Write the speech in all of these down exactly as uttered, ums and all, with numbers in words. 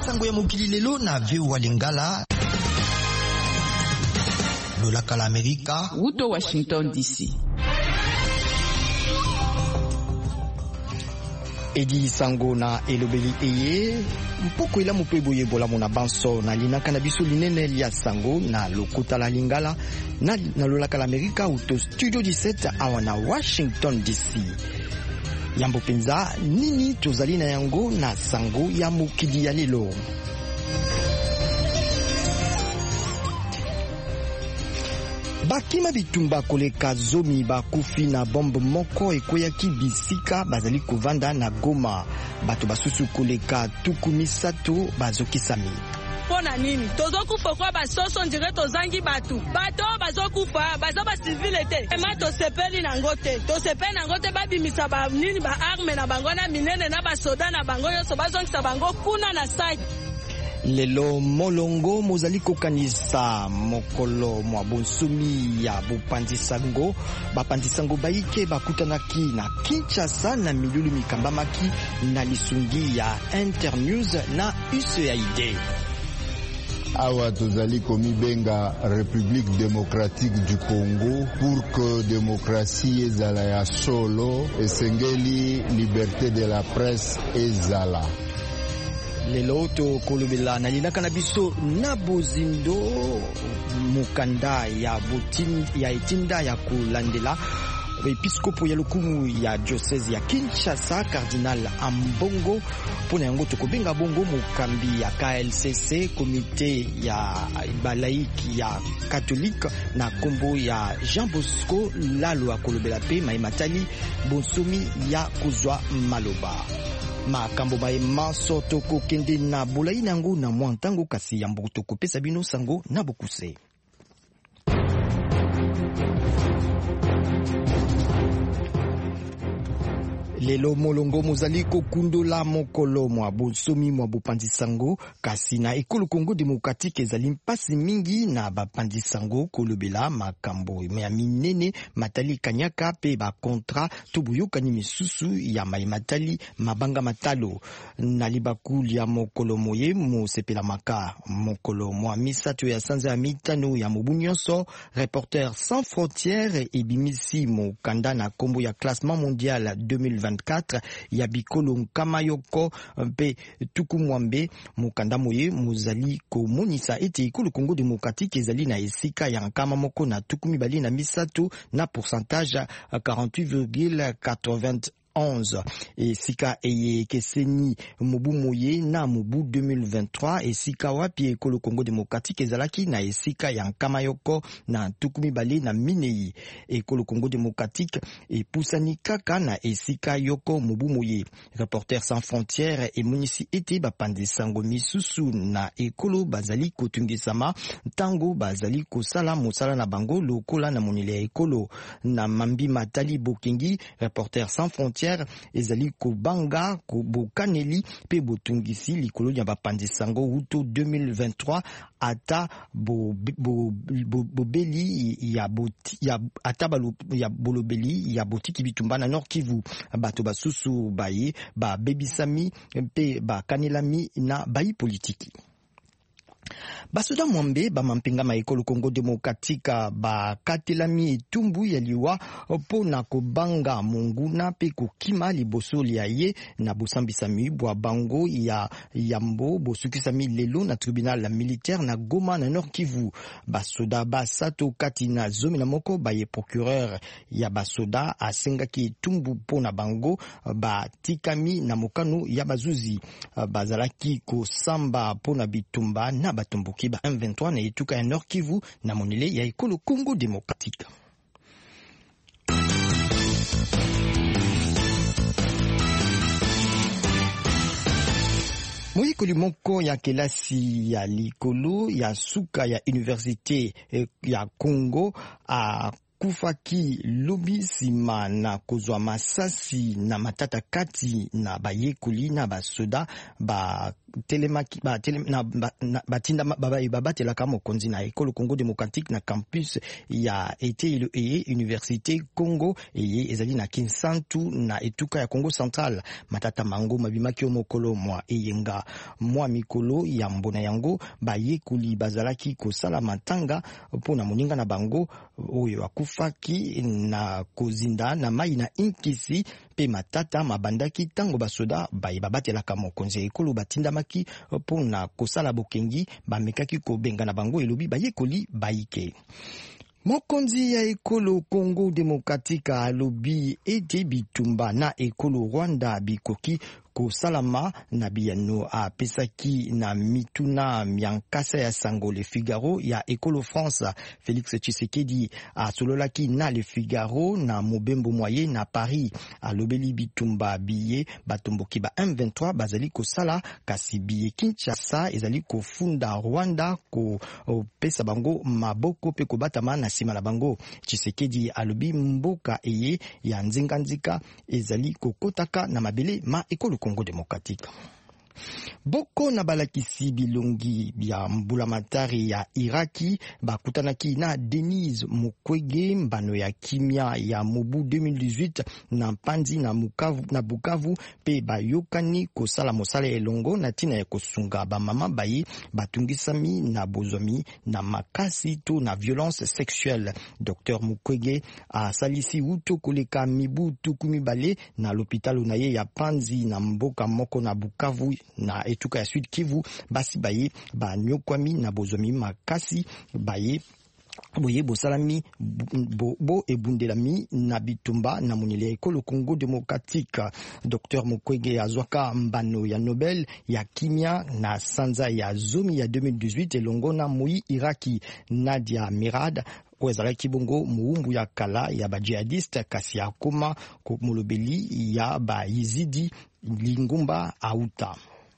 sango ya mokili lelo na V O A Lingala. Lolaka la Amerika. Wuto Washington D C. Edi sango na elobeli eye mpoko ila mupebo yebola mona banso na linaka na biso linene lia sango na lokota la Lingala na, na lolaka la Amerika uto studio dix-sept awa na Washington D C. Yambo penza nini tozali na yango na sango ya mokili ya lelo. Bakima bitumba koleka zomi bakufi na bombe moko ekoyaki bisika bazali kovanda na Goma. Bato basusu koleka tuku misato bazokisami. Pona nini tozokufa kwa basoso ndire tozangi batu bato bazokufa bazo ba civile te ema tosepeli na ngote tosepeli na ngote babimisa ba nini ba arme na bango na minene na basoda na bango yoso bazongisa bango kuna na site. Lelo molongo mozali kokanisa mokolo mwa bonsumi ya bopanzisango bapanzisango baike bakutanaki na Kinshasa na milulu mikambamaki na lisungi ya Internews na U C A I D. Awa tozali komibenga République démocratique du Congo pour que démocratie ezala ya solo esengeli liberté de la presse ezala. Lelo to kolobela na linaka na biso na bozindo mukanda ya botin ya etinda ya kulandela episkopo ya lokumu ya diocese ya Kinshasa Cardinal Ambongo pona yango tokobenga bongo mukambi ya K L C C komite ya balaiki ya catholique na kombo ya Jean Bosco Lalo akolobela pe maimatali bonsomi ya kuzwa maloba. Makambo bae maso toko kende na bolai nango na mwantango kasi yambo toko pesa bino sango na bokuse. Lelo molongo mozali kokundola mokolo mwa bonsomi mwa bopanzisango kasi na ekolo Congo Démocratique ezali mpasi mingi na bapanzisango kolobela makambo ya minene matali kanyaka pe ba contrat tubuyokani misusu ya mai matali mabanga matalo na libakuli ya mokolo moye mosepela maka mokolo mwa misato ya sanza ya mitano ya mobunyoso Reporters sans frontières ebimisi mokanda na kombo ya classement mondial deux mille vingt-quatre ya bikolo nkama yoko pe tuku mwambe mukanda moye muzali komonisa ete ekolo Congo Démocratique ezali na esika ya nkama moko na tuku mibali na misato na pourcentage quarante-huit virgule quatre-vingt-onze esika eye keseni mobu moye na mobu deux mille vingt-trois esika wapi ekolo Congo Démocratique ezalaki na esika ya nkama yoko na tuku mibali na minei ekolo Congo Démocratique epusani kaka na esika yoko mobu moye. Reporters sans frontières emonisi ete bapanzisango misusu na ekolo bazali kotungisama tango bazali kosala mosala na bango lokola na monile ya ekolo na mambi matali bokengi. Reporters sans frontières ezali kobanga kobokaneli pe botungisi likolo ya bapanzisango uto deux mille vingt-trois ata bo bo bobeli ya boti ya ata balo ya bolobeli ya botiki bitumba na Nord Kivu bato basusu baye ba bebisami pe ba kanelami na bayi politiki. Basoda mwambe ba mampinga ma ekolo Congo Démocratique ba katelami etumbu ya liwa po na kobanga monguna pe kokima liboso lia ye na bosambisami bwa bango ya yambo bosukisami lelo na tribunal militaire na Goma na Nord Kivu. Basoda basato kati na zomi na moko baye procureur ya basoda asengaki etumbu po na bango ba tikami na mokano ya bazuzi bazalaki kosamba po na bitumba na batomboki ba M vingt-trois na etuka ya Nord Kivu na monile ya ekolo Congo Démocratique. Moyikoli moko ya kelasi ya likolo ya suka ya université ya Congo a kufaki lobi sima na kozwa masasi na matata kati na bayekoli na basoda ba telemaki ba tele na batinda baba babatela kama konzi na ekolo Congo démocratique na campus ya été et université Congo et ezali na Kinsantu na etuka ya Congo central. Matata mango mabimaki mokolo mwa eyenga mwa mikolo ya mbona yango baye kuli bazalaki kosala matanga pona moninga na bango oyo akufaki na kozinda na mai na inkisi pe matata mabandaki tango basoda baye babatela kama konzi ekolo batinda maki pona kosala bokengi bamekaki kobenga na bango elobi baye koli baike. Mokonzi ya ekolo Congo démocratique alobi ete bitumba na ekolo Rwanda bikoki kosalama na biyano a pesaki na mituna miankasa ya sango Le Figaro ya ekolo France. Félix Tshisekedi a sololaki na Le Figaro na mobembo moye na Paris alobeli bitumba biye batomboki ba M vingt-trois bazali kosala kasi biye Kinshasa ezali kofunda Rwanda ko pesa bango maboko pe kobatama na sima na bango. Tshisekedi alobi mboka eye ya nzinganzika ezali kokotaka na mabele ma ekolo Congo démocratique. Boko na balakisi bilongi bya mbulamatari ya Iraki bakutanaki na Denise Mukwege mbano ya kimia ya mobu deux mille dix-huit na Panzi na Bukavu na Bukavu pe bayokani kosala mosala elongo na tina ya kosunga ba mama bayi batungisami na bozomi na makasi to na violence sexuelle. Docteur Mukwege a salisi uto koleka mibu tukumi bale na l'hôpital na ye ya Panzi na mboka moko na Bukavu na etuka ya Sud Kivu basi baye ba nyokwami na bozomi makasi baye boye bosalami bo, bo ebundelami na bitumba na monele ekolo Congo démocratique. Docteur Mukwege azwaka mbano ya Nobel ya kimia na sanza ya zomi ya deux mille dix-huit elongo na Moi Iraki Nadia Mirad wezalaki bongo muumbu ya kala ya ba jihadiste kasi ya koma ko molobeli ya ba Yizidi Lingumba Auta.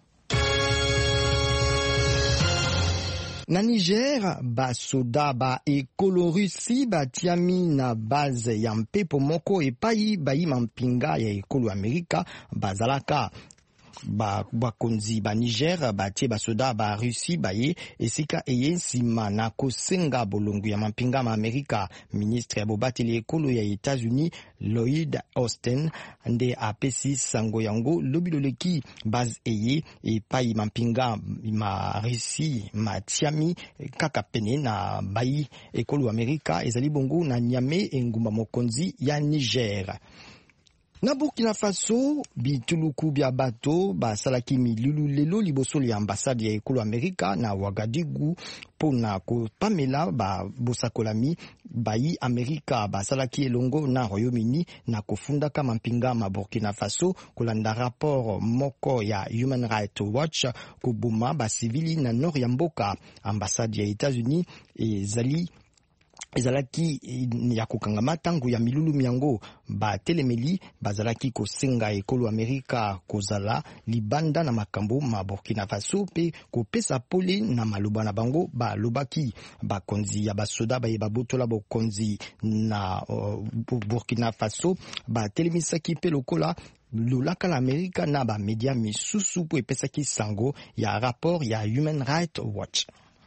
Na Niger, ba soda ba ekolo Russie ba tiami na base ya mpepo moko epai bayi mampinga ya ekolo Amerika bazalaka. Ba bakonzi ba Niger ba tie ba soda ba Russie baye esika eye sima na kosenga bolongo ya mampinga ma Amerika. Ministre ya bobateli ekolo ya États-Unis Lloyd Austin nde apesi sango yango lobiloleki base eye epai mampinga ma Russie matiami kaka pene na bayi ekolo Amerika ezali bongo na Niamey engumba mokonzi ya Niger. Na Burkina Faso, bituluku bya bato basalaki milulu lelo liboso ya ambassade ya ekolo Amerika na Ouagadougou pona ko pamela ba bosakolami bayi Amerika basalaki elongo na Royaume-Uni na kofunda kama mpinga ma Burkina Faso kolanda rapport moko ya Human Rights Watch kubuma ba civili na nord ya mboka. Ambassade ya États-Unis ezali ezalaki ya kokangama tangu ya milulu miango ba telemeli bazalaki kosenga ekolo Amerika kozala libanda na makambo ma Burkina Faso pe kopesa pole na maloba na bango ba lobaki bakonzi ya basoda ba babotola bokonzi na uh, Burkina Faso ba telemisaki pe lokola lolaka la Amerika na ba media misusu po epesaki sango ya rapport ya Human Rights Watch.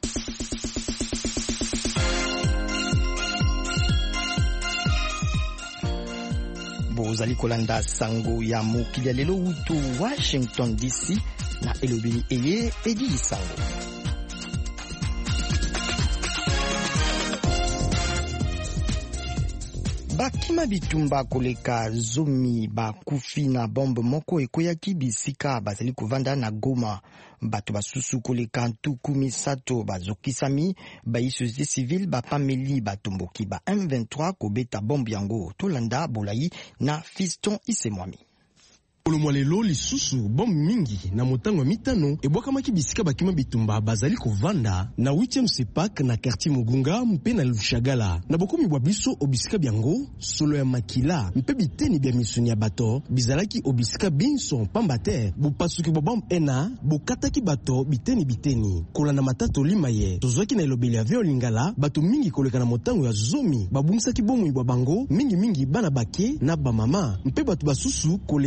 Bozali kolanda sango ya mokili lelo utu Washington D C na elobeli eye edi sango. Bakima bitumba koleka zomi bakufi na bombe moko ekoyaki bisika bazali kovanda na Goma. Bato basusu koleka ntuku misato bazokisami ba société civile bapameli batomboki ba M vingt-trois kobeta bombe yango tolanda bolai na Fiston Isemwami. Olomwa lelo lisusu bom mingi na motango mitano ebwakamaki bisika bakima bitumba bazali kovanda na huitième sepak na quartier Mugunga mpe na Lushagala na bokomi bwa biso obisika byango solo ya makila mpe biteni bya misuni ya bato bizalaki obisika binso pamba te bopasuki bwa bom ena bokataki bato biteni biteni kolanda matatu limaye tozwaki na elobeli ya veo lingala bato mingi koleka na motango ya zomi babungisaki bomo bwa bango mingi mingi bana bake na bamama mpe bato basusu koleka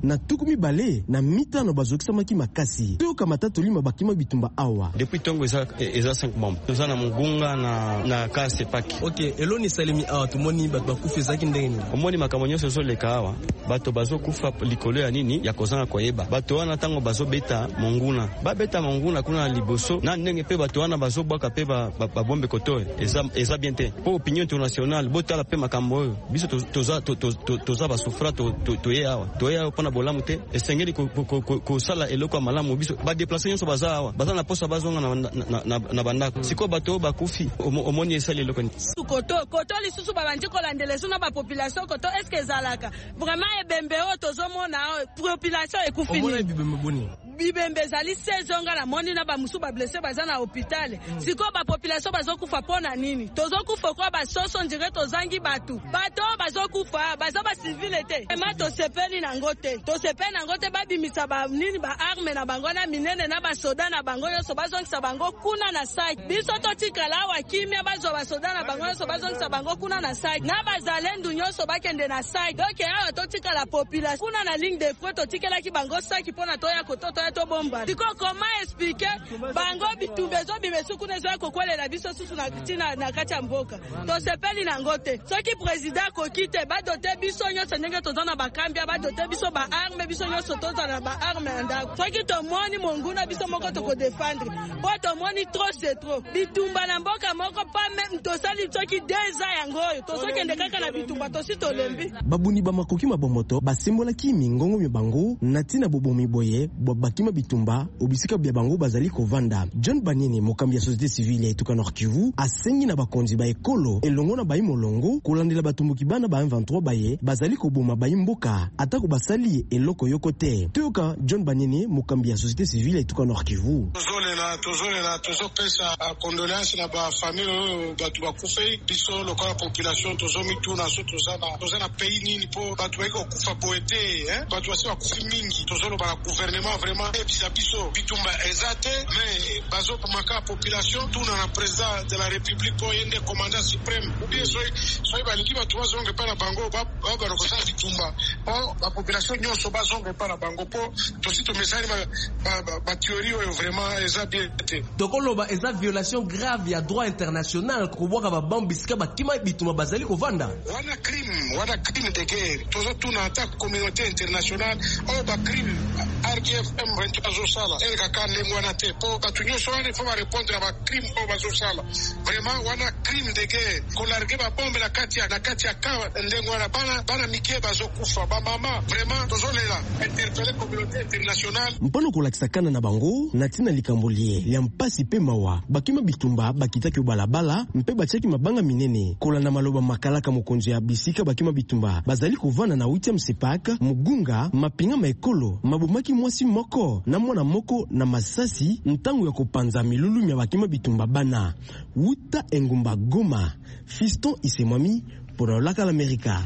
na tukumi bale na mitano bazokisa maki makasi. Toyoka matatu lima bakima bitumba awa. Depuis tongo eza eza cinq bombes. Tozana Mugunga na na Kase Paki. OK, eloni salemi awa tumoni bato bakufa zaki ndenge nini? Omoni makamonyo soso leka awa. Bato bazokufa likolo ya nini ya kozanga koyeba. Bato wana tango bazobeta monguna. Ba beta monguna kuna liboso na ndenge pe bato wana bazobwaka pe ba, ba, ba bombe kotoe. Eza eza bien te. Po opinion internationale botala pe makambo oyo. Biso toza toza basufra to to ye awa. To ye awa pona bolamu te. Esengeli ko ko sala eloko ya malamu biso. Ba déplacer nyonso baza awa. Baza na posa bazonga na na na, na bandako. Siko bato bakufi omoni esali eloko ni. Koto koto lisusu babandi kolandela suna ba population koto est-ce que zalaka. Vraiment ebembe o tozomona population ekufi ni. Bibembe boni. Bibembe zali sezonga na moni na ba musu ba blessé baza na hôpital. Mm. Siko ba population bazokufa pona nini? Tozokufa kwa ba soso ndire tozangi batu. Bato bazokufa baza ba civile te. Ema to sepeli na ngote. To sepeli na ngote ba bimisa ba nini ba arme na bango na minene na ba soda na bango yo so bazongisa bango kuna na site. Biso to tikala wa kimia bazo ba soda na bango yo so bazongisa bango kuna na site. Na bazalendu nyoso bakende na site. Donc awa to tikala population kuna na ligne de front to tikala ki bango saki pona to ya kototo to bomba. Diko comment expliquer bango bitumbezo bimesu kuna zo kokwelela biso susu na tina na kati ya mboka. To sepeli na ngote. Soki president kokite ba dote biso nyoso ndenge tozana bakambia ba dote biso ba arme biso nyoso tozana ba arme ndako. Soki to moni monguna biso moko to ko défendre. Po to moni trop c'est trop. Bitumba na mboka moko pas même to sali soki deux ans yango. To soki ndekaka na bitumba to si to lembi. Babuni ba makoki mabomoto basembola ki mingongo mibango natina bobomi boye bobakima bitumba obisika bya bango bazali kovanda. John Banene mokambi ya société civile ya Tuka Nord Kivu asengi na bakonzi ba ekolo elongo na bayi molongo kolandela batumbuki bana ba M vingt-trois baye bazali koboma bayi mboka atako basali eloko yoko te. Toyoka John Banene mokambi ya société civile ya Tuka Nord Kivu. Tozole na tozole na tozo pesa condoléances na ba famille batu bakufe biso lokola population tozomi tuna so tozana tozana pays nini po batu baiko kufa poete hein batu wasi bakufi mingi tozolo ba gouvernement vraiment ebisa biso bitumba ezate mais bazo pomaka population tuna na président de la république po yende commandant suprême ou bien soy soy balingi batu bazonge pa na bango ba ba rokosa bitumba po la population nyonso bazonge pa na bango po tosito mesali ba ba, ba théorie vraiment ezate tokolo ba eza violation grave ya droit international ko boka ba bambisika ba kima bitumba bazali kovanda wana crime wana crime de guerre tozo tuna attaque communauté internationale o ba crime R D F M vingt-trois sala el kakane ngwana te po batunyo soane faut répondre à ba crime o bazo sala vraiment wana crime de guerre ko largue ba bombe na kati ya na kati ya ka ndengwana bana bana mike bazo kufa ba mama vraiment tozolela interpeller communauté internationale mpono ko lakisakana na bango natina likambolie ya mpasi pe mawa bakima bitumba bakitaki balabala mpe bacheki mabanga minene kolanda maloba makalaka mokonzi ya bisika bakima bitumba bazali kovana na huitième sepak Mugunga mapinga maekolo mabomaki mwasi moko na mwana moko na masasi ntango ya kopanza milulu ya bakima bitumba bana wuta engumba Goma Fiston Isemwami pour la Amerika.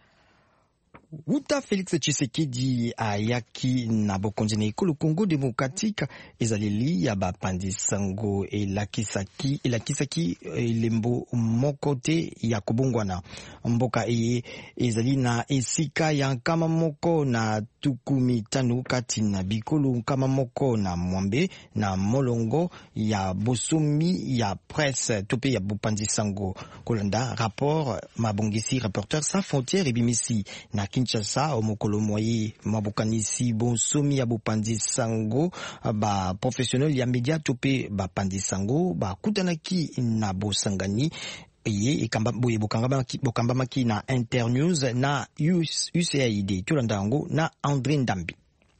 Wuta Félix Tshisekedi ayaki na bokonzi na ekolo Congo démocratique ezaleli ya bapandi sango elakisaki elakisaki elembo moko te ya kobongwana mboka eye ezali na esika ya nkama moko na tukumi tanu kati na bikolo nkama moko na mwambe na molongo ya bosomi ya presse tope ya bopandi sango kolanda rapport mabongisi reporter sans frontières ebimisi na Kinshasa omokolo moye mabukanisi bonsomi ya bopandi sango ba professionnel ya media tope ba pandi sango ba kutanaki na bosangani ye ikamba boye bokangaba bokamba maki na Internews na U C A I D tulandango na André Ndambi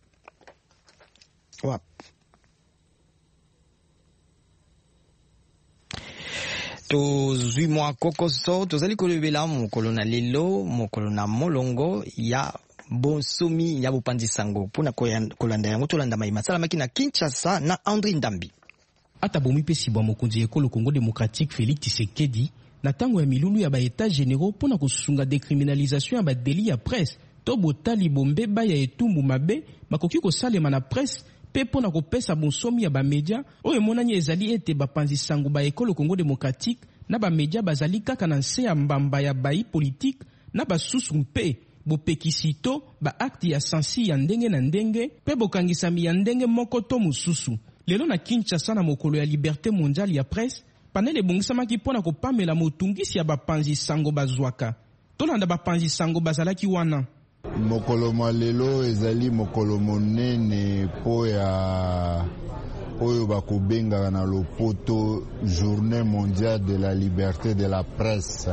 wa tozwi mwa kokoso tozali kolobela mokolo na lelo mokolo na molongo ya bonsomi ya bopandi sango pona kolanda yango tolanda mai masala maki na Kinshasa na André Ndambi ata bomi pe sibwa mokonzi ekolo Congo démocratique Félix Tshisekedi na tango ya milulu ya ba états généraux pona kosunga décriminalisation ya ba délit ya presse to botali bombe ba ya etumbu mabe makoki ko salema na presse pe pona kopesa bonsomi ya ba media oyo monani ezali ete bapanzi sango ba ekolo Congo démocratique na ba media bazali kaka na nse ya mbamba ya bayi politique na basusu mpe bopekisito ba acte ya sansi ya ndenge na ndenge pe bokangisami ya ndenge moko to mususu. Lelo na Kinshasa na mokolo ya liberté mondiale ya presse, panel ebongisamaki mpona kopamela motungisi ya bapanzi sango bazwaka. Tolanda bapanzi sango bazalaki wana. Mokolo malelo ezali mokolo monene po ya oyo bakobenga na lopoto Journée mondiale de la liberté de la presse.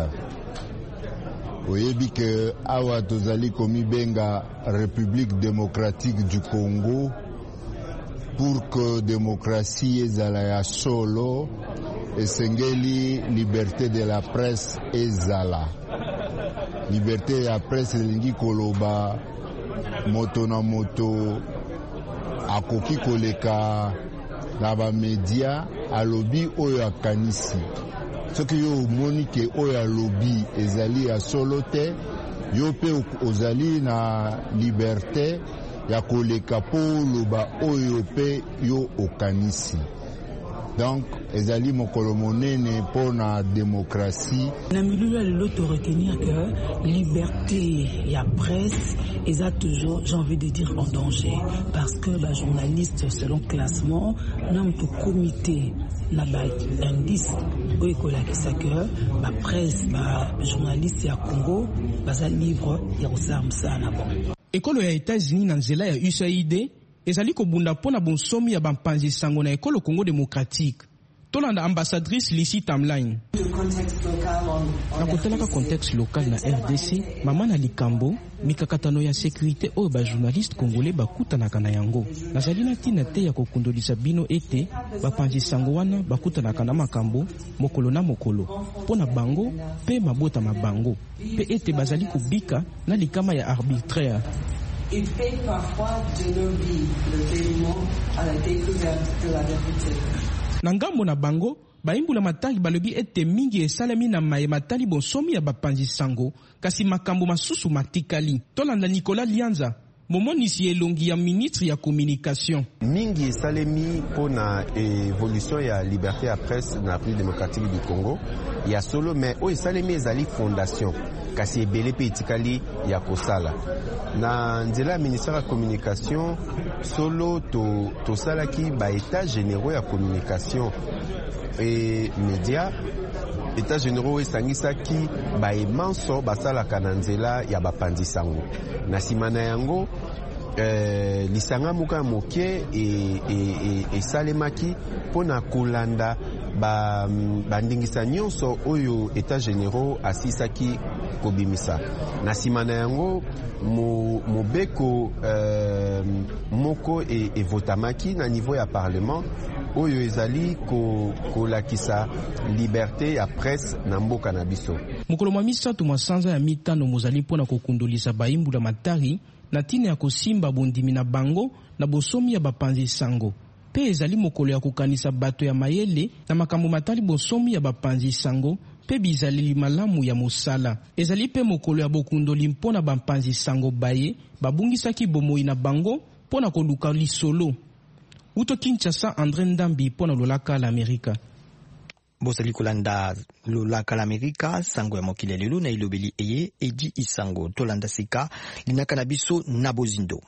Oyebi ke awa tozali komibenga République démocratique du Congo pour que démocratie ezala ya solo esengeli liberté de la presse ezala. Liberté ya presse elingi koloba moto na moto akoki koleka na ba media alobi oyo akanisi. Soki yo omoni ke oyo alobi ezali ya solo te, yo pe ozali na liberté ya koleka po loba oyo pe yo okanisi. Donc ezali mokolo monene pour la démocratie. Na milieu lelo to retenir que liberté ya presse est toujours, j'ai envie de dire, en danger parce que ba journaliste selon classement nam to comité na ba indice oyo kolakisa que ba presse ba journaliste ya Congo baza libre ya kosamsa na bon. Ekolo ya États-Unis na nzela ya U S A I D ezali kobunda pona bonsomi ya bampanzi sango na ekolo Congo démocratique. Tolanda ambassadrice Lissi Tamline. Na kotelaka contexte local na R D C, mama na likambo, mikakatano ya sécurité oyo ba journaliste congolais bakutanaka na yango. Nazali na tina te ya kokundolisa bino ete bapanzi sango wana bakutanaka na makambo mokolo na mokolo pona bango pe mabota mabango pe ete bazali kubika na likama ya arbitraire. Ils payent parfois de leur vie le paiement à la découverte de la vérité. Na ngambo na bango, baimbula matari balobi ete mingi esalemi na maye matali bonsomi ya bapanzi sango, kasi makambo masusu matikali. Tolanda Nicolas Lianza, momonisi elongi ya ministre ya communication. Mingi esalemi pona évolution ya liberté à presse na République démocratique du Congo, ya solo mais o esalemi ezali fondation. Kasi ebele pe itikali ya kosala. Na nzela ya ministère ya communication solo to tosalaki ba états généraux ya communication et média états généraux esangisaki ba emanso basalaka na nzela ya bapanzi sango. Na simana yango eh, lisanga muka moke e, e, e, e salemaki pona kolanda ba bandingisa nyonso oyo états généraux asisaki kobimisa. Na simana yango mo mobeko euh, moko e, e votamaki na niveau ya parlement oyo ezali ko kolakisa liberté ya presse na mboka na biso. Mokolo mwa misato masanza ya mitano mozali mpona kokundolisa baimbula matari na tina ya kosimba bondimi na bango na bosomi ya bapanzi sango. Pe ezali mokolo ya kokanisa bato ya mayele na makambo matali bosomi ya bapanzi sango pe bizaleli malamu ya mosala. Ezali pe mokolo ya bokundoli mpona bampanzi sango baye babungisaki bomoi na bango mpona koluka lisolo. Uto Kinshasa, André Ndambi mpona lolaka la Amerika. Bosali kolanda lolaka la Amerika, sango ya mokili lelo na ilobeli eye Eji Isango. Tolanda sika linaka na biso na bozindo.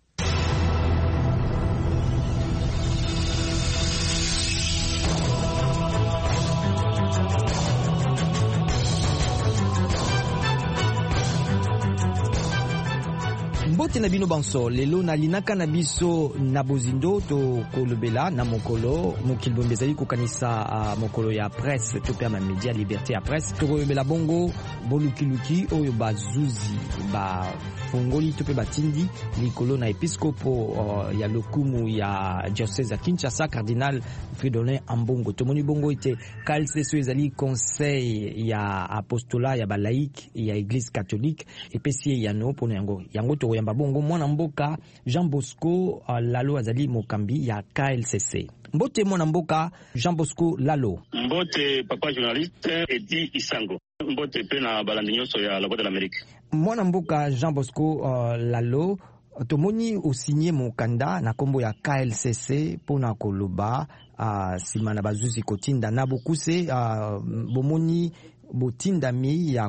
Mbote na bino banso lelo na linaka na biso na bozindo to kolobela na mokolo mokili bombezali kokanisa uh, mokolo ya presse to pe ma media liberté ya presse to kolobela bongo bolukiluki oyo bazuzi ba fongoli to pe batindi likolo na episcopo uh, ya lokumu ya diocèse ya Kinshasa cardinal Fridolin Ambongo to moni bongo ite kalseso ezali conseil ya apostolat ya ba laïque ya église catholique epesi ya no pona yango yango to yamba bongo mwana mboka Jean Bosco uh, Lalo azali mokambi ya K L C C. Mbote mwana mboka Jean Bosco Lalo. Mbote papa journaliste Edi Isango. Mbote pe na balandi nyonso ya la Voix de l'Amérique. Mwana mboka Jean Bosco uh, Lalo tomoni osigné mokanda na kombo ya K L C C pona koloba uh, sima na bazuzi kotinda na bokuse uh, bomoni botindami ya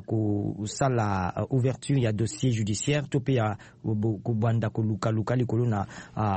kosala uh, ouverture ya dossier judiciaire to pe ya kubanda koluka luka likolo na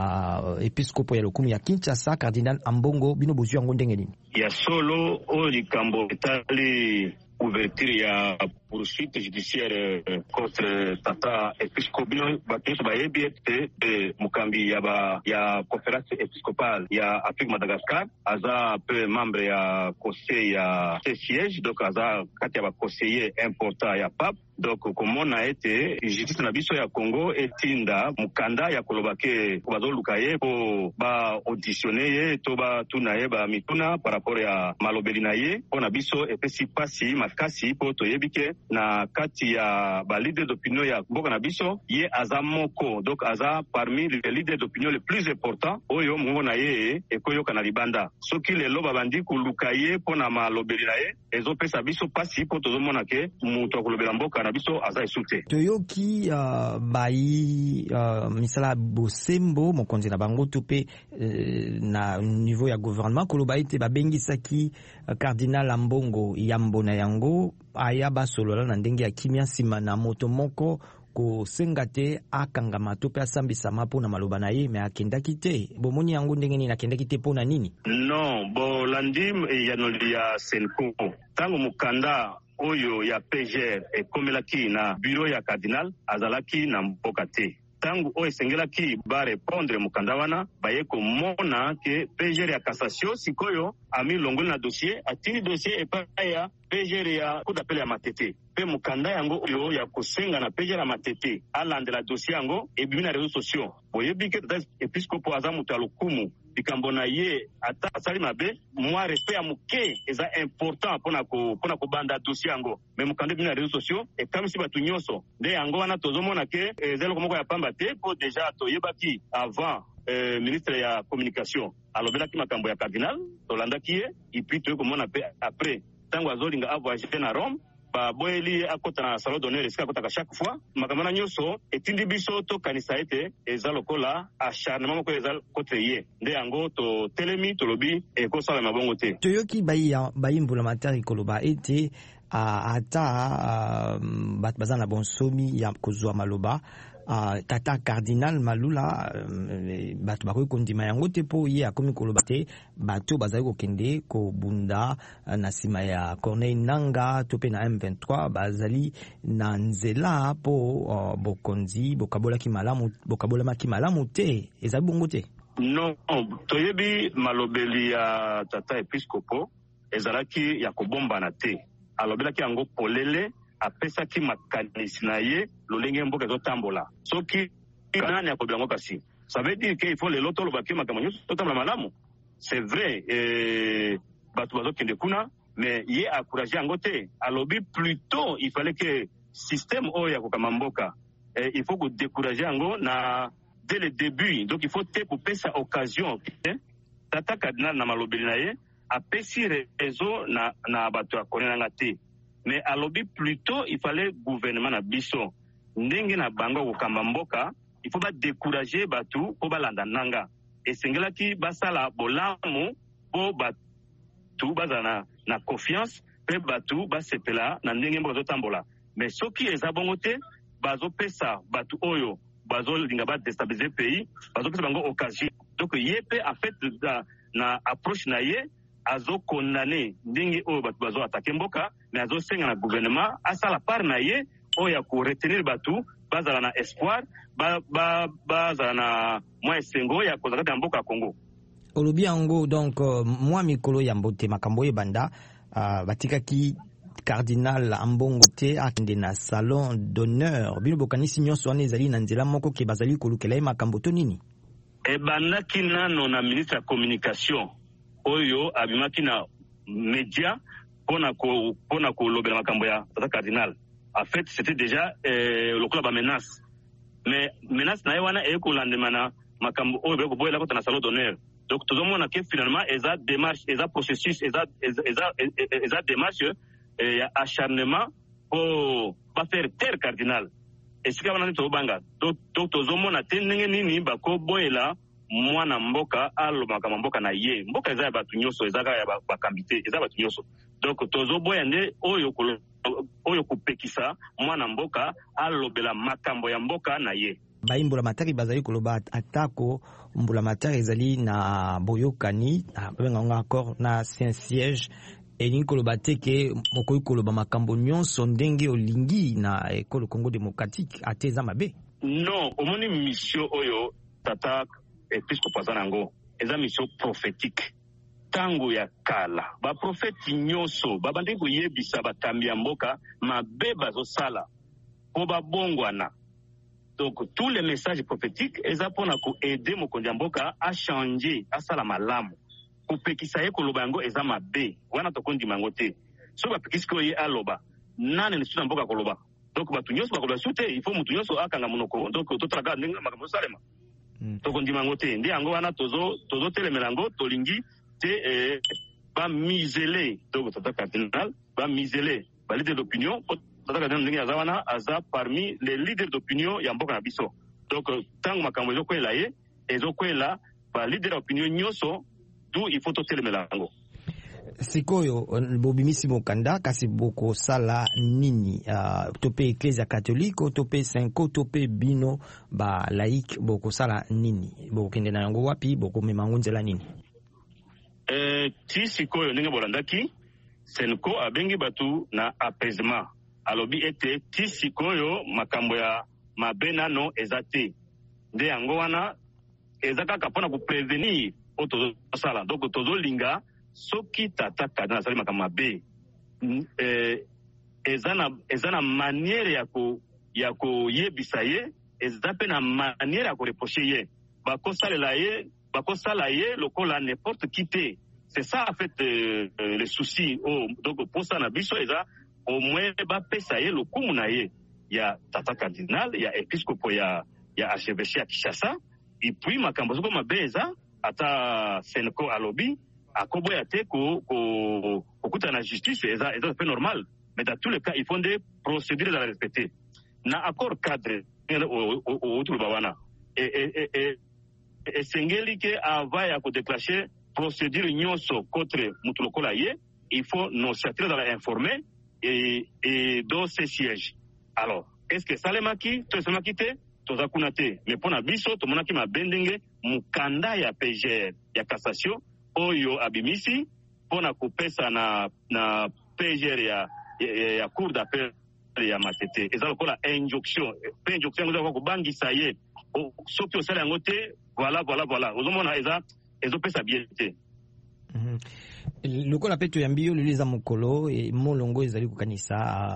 uh, episkopo ya lokumu ya Kinshasa Cardinal Ambongo bino bozwi yango ndenge nini ya solo o likambo etali ouverture ya poursuite judiciaire contre tata episcopal bateso bayebi ete mukambi ya ba ya conférence épiscopale ya Afrique Madagascar aza peu membre ya conseil ya siège donc aza kati ya ba conseiller important ya pape donc komona ete justice na biso ya Congo etinda mukanda ya kolobake bazoluka ye po ba auditionner ye to ba tuna ye ba mituna par rapport ya malobeli na ye pona biso epesi pasi makasi po toyebike na kati ya ba leader d'opinion ya mboka na biso ye aza moko donc aza parmi les leaders d'opinion les plus importants oyo mongo na ye ekoyoka na libanda soki lelo babandi koluka ye pona malobeli na ye ezopesa biso pasi po tozomona ke mutu akolobela mboka na biso aza esulte toyoki uh, bai uh, misala bosembo mokonzi na bango to pe uh, na niveau ya gouvernement koloba ete babengisaki uh, Cardinal Ambongo yambo na yango aya basolola na ndenge ya kimia sima na moto moko kosenga te akangama to pe asambisama mpona maloba na ye me akendaki te bomoni yango ndenge nini akendaki te mpona nini non bolandi yanoli ya Senko tango mukanda oyo ya P G R ekomelaki na bureau ya cardinal azalaki na mboka te tangu oyo esengelaki barepondre mukanda wana baye komona ke P G R ya cassation sikoyo ami longoli na dossier atini dossier epai ya P G R ya coup d'appel ya Matete pe mukanda yango oyo ya kosenga na P G R ya Matete alandela dossier yango ebimi na réseaux sociaux boyebi ke tata episcopo aza mutu ya lokumu likambo na ye ata asali mabe mwa respect ya muke eza important pona ko pona ko banda dossier yango me mukanda ebimi na réseaux sociaux ekamisi batu nyonso nde yango wana tozomona ke ezelo moko ya pamba te po déjà toyebaki avant Euh, ministre ya communication alobelaki makambo ya cardinal tolandaki ye epuis toye komona pe après tango azolinga avoyager na Rome baboyeli akota na salon d'honneur esika akotaka chaque fois makambo na nyonso etindi biso tokanisa ete eza lokola acharnement moko eza contre ye nde yango totelemi tolobi ekosala mabongo te toyoki bayimbula matari koloba ete uh, ata uh, bat baza na bonsomi ya kozwa maloba Uh, tata Cardinal Malula uh, bato bakoki kondima yango te po ye akomi koloba te bato bazali kokende kobunda uh, na nsima ya Corneille Nangaa to pe na M vingt-trois bazali na nzela po uh, bokonzi bokabolaki malamu bokabolamaki malamu te ezali bongo te non toyebi malobeli ya tata episcopo ezalaki ya kobombana te alobelaki yango polele apesaki makanisi na ye lolenge mboka ezotambola soki nani akobela yango kasi ça veut dire qu'il faut lelo tolobaki makambo nyonso totambola malamu c'est vrai eh, bato bazokende kuna mais ye akourage yango te alobi plutôt il fallait que système oyo ya kokama mboka eh, il faut kodécourager yango na dès le début donc il faut te kopesa occasion eh? tata cardinal na malobeli na ye apesi réseau na, na bato ya konenanga te mais alobi plutôt il fallait gouvernement na biso ndenge na bango kokamba mboka il faut ba décourager batu po balanda nanga esengelaki basala bolamu po batu bazana na confiance pe batu basepela na ndenge mboka zotambola mais soki eza bongo te bazopesa batu oyo bazolinga ba déstabiliser pays bazopesa bango occasion donc yepe en fait na, na approche na ye azo condamné ndenge oyo bato bazo attaquer mboka mais azo senga na gouvernement asala part na ye oyo ya ko retenir batu bazala na espoir ba ba bazala na mwa esengo ya kozala na mboka ya Congo olobi yango donc uh, mwa mikolo ya mbote makambo ebanda uh, batikaki Cardinal Ambongo te akende na salon d'honneur bino bokanisi nyonso wana ezali na nzela moko ke bazali kolukela ye makambo to nini ebandaki nano na ministre ya communication oyo abimaki na média pona ko pona ko lobela makambo ya tata cardinal en fait c'était déjà euh, le club a menace mais menace na wana e ko landemana makambo oyo beko boyela ko na salon d'honneur donc tout le monde a que finalement eza démarche eza processus eza eza eza démarche et acharnement pour pas faire taire cardinal esika wana to banga to to tozomona te ndenge nini bakoboyela mwana mboka alobaka mboka na ye mboka eza ya batu nyonso eza ya bakambi te eza batu nyonso donc tozoboya nde oyo oyo kupekisa mwana mboka alobela makambo ya mboka na ye baimbola matari bazali koloba atako mbola matari ezali na boyokani benga nga accord na Saint-Siège elingi koloba te ke mokoki koloba makambo nyonso ndenge olingi na ekolo Congo démocratique ate eza mabe. Non, omoni mission oyo tata episcopo aza nango eza mission prophétique. Tango ya kala baprofeti nyonso babandeki koyebisa bakambi ya mboka mabe bazosala po babongwana. Donc tous les messages prophétiques eza mpona koaider mokonzi ya mboka a changer asala malamu kopekisa ye koloba yango eza mabe wana tokondima yango te so bapekisi ko ye aloba nane ne suna mboka koloba donc batu nyonso bakoloba su te il faut mutu nyonso akanga monoko donc totalaka ndenge makambo salema tokondima yango te nde yango wana tozo tozotelemela yango tolingi te eh, bamisele donc tata cardinal bamisele balide d'opinion tata cardinal ndenge aza wana aza parmi les leaders d'opinion ya mboka na biso donc tango makambo ezokwela ye ezokwela balide d'opinion nyonso du il faut totelemela yango. Sikoyo bobimisi mokanda kasi boko sala nini uh, tope Ecclesia catholique tope cinco tope bino ba laïque boko sala nini boko kende na yango wapi boko memango nzela nini eh ti sikoyo ndenge bolandaki senko abengi batu na apaisement alobi ete ti sikoyo makambo ya mabenano ezate nde yango wana ezaka pona ku prevenir oto sala donc tozo linga soki tata kana asali makambo mabe eh ezana ezana manière ya ko ya ko yebisa ye eza pe na manière ya ko reprocher ye bakosalela ye bakosala ye lokola n'importe qui te c'est ça en fait euh, le souci oh, donc pour ça na biso eza au moins ba pesa ye lokumu na ye ya tata cardinal ya episcopo ya ya archevêché ya Kinshasa et puis makambo soko mabe eza ata senko alobi akoboya te ko ko okuta na justice eza eza peu normal mais dans tous les cas il faut des procédures à respecter na accord cadre au au tout bawana et et et et sengeli ke avaya ko déclencher procédure nyonso contre mutu lokola ye il faut nos secrétaires dans informer et et dans ces sièges alors est-ce que salemaki to salemaki te toza kuna te mais pona biso to monaki mabendenge mukanda ya P G R ya cassation oyo abimisi pona kopesa na na P G R ya ya, ya cour d'appel ya Matete eza lokola injonction pe injonction ngo ko bangisa ye soki osala yango te voilà voilà voilà ozomona eza ezopesa bien te. Mhm. Lokola peto ya mbio liliza mokolo e molongo ezali kukanisa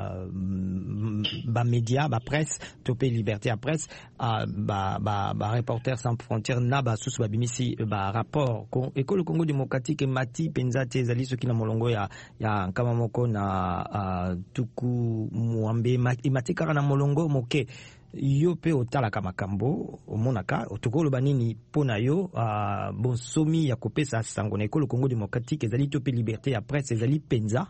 uh, ba media ba presse topé liberté à presse uh, ba ba ba reporters sans frontières na ba susu ba bimisi ba rapport ko ekolo Congo démocratique mati penza te ezali soki na molongo ya ya kama moko na uh, tuku muambe matika na molongo moke yo pe otalaka makambo omonaka otokoloba nini pona yo uh, bonsomi ya kopesa sango na ekolo Congo démocratique ezali to pe liberté ya presse ezali penza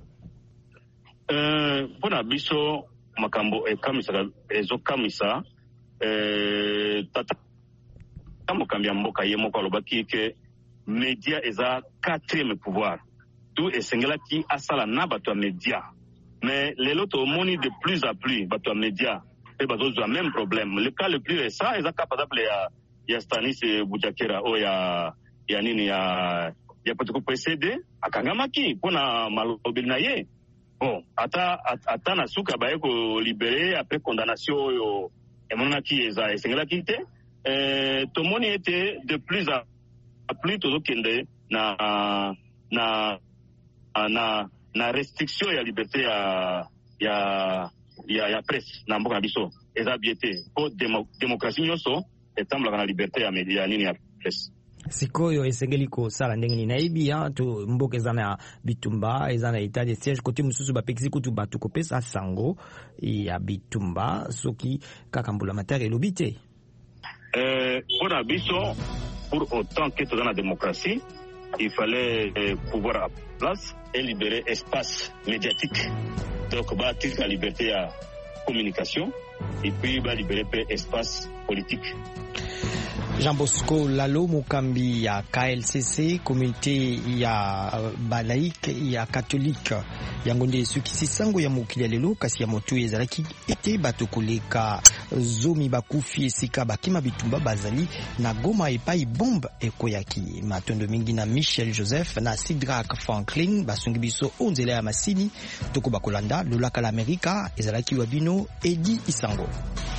euh pona biso makambo e kamisa ezo kamisa euh tata kamo kambia mboka ye moko alobaki ke media eza quatrième pouvoir tout esengela ki asala na bato media mais lelo to moni de plus en plus bato media et bazo le même problème. Le cas le plus récent est par exemple ya ya Stanis Bujakera o ya ya nini ya ya potoko P C D akangamaki pona malobeli na ye. Bon, ata ata na suka ba ko libérer après condamnation yo emona ki eza esengela kite euh tomoni était de plus en plus toujours kende na na na na restriction ya liberté ya ya ya ya presse na mboka biso eza biete po demo, démocratie nyonso etambulaka na liberté ya media nini ya presse sikoyo esengeli kosala ndenge nini nayebi ya to mboka eza na bitumba eza na état de siège kote mosusu bapekisi kutu bato kopesa sango ya bitumba soki kaka mbula matari elobi te euh, mpona biso pour autant que toza na démocratie il fallait euh, pouvoir à place et libérer espace médiatique donc bâtir la liberté à communication et puis ba libérer pe espace politique. Jean Bosco Lalo Mukambi ya K L C C, communauté ya balaïque ya catholique yango nde sukisi sango ya mokili lelo kasi ya moto ezalaki ete bato koleka zomi bakufi esika bakima bitumba bazali na Goma epai bombe ekoyaki matondo mingi na Michel Joseph na Sidrak Franklin basungi biso onzela ya masini toko bakolanda lolaka la Amerika ezalaki wabino Edi Isango.